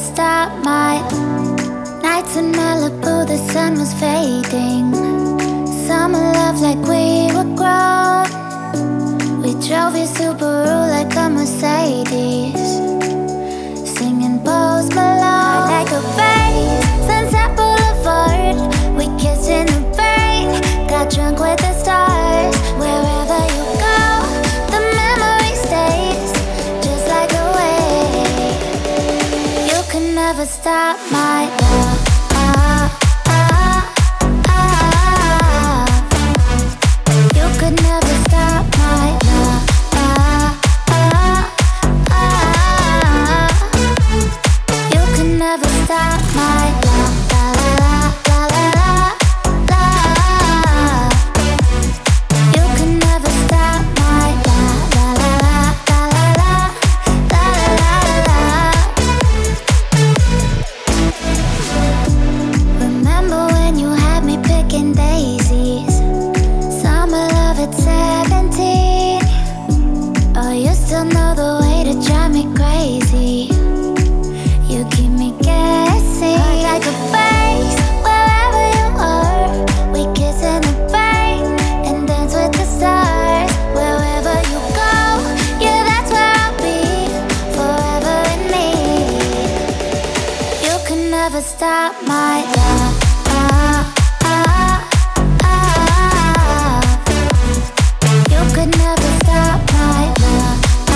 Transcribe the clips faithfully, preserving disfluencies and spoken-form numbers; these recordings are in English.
stop my nights in Malibu, the sun was fading. Summer love like we were grown. We drove your Subaru like a Mercedes, singing Post Malone. Like a race, Sunset Boulevard. We kissed in the rain, got drunk with the stars. Wherever you go, the memory stays, just like a wave. You can never stop my love. You could never stop my love. You can never stop my love. La la la la la. You can never stop my love. La la la la la la la. Remember when you had me picking daisies? Summer love at seventeen. Oh, you still know the way to drive me crazy. You keep me guessing. Hard like a face, wherever you are. We kiss in the rain and dance with the stars. Wherever you go, yeah, that's where I'll be, forever in need. You can never stop my love. You could never stop my love.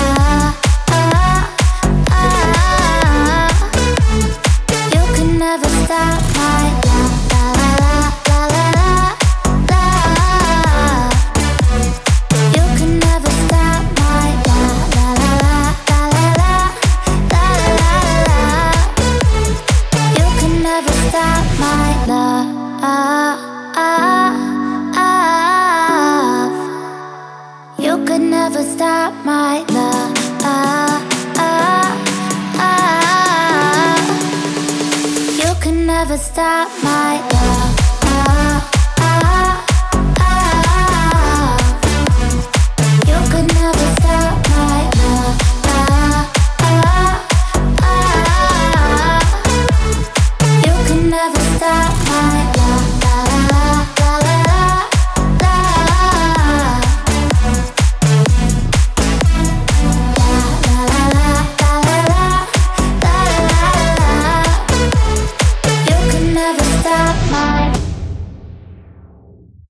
You can never stop my love. La la la la la la. You can never stop my love. La la la la la la la. You can never stop my love. You could never stop my love. You can never stop.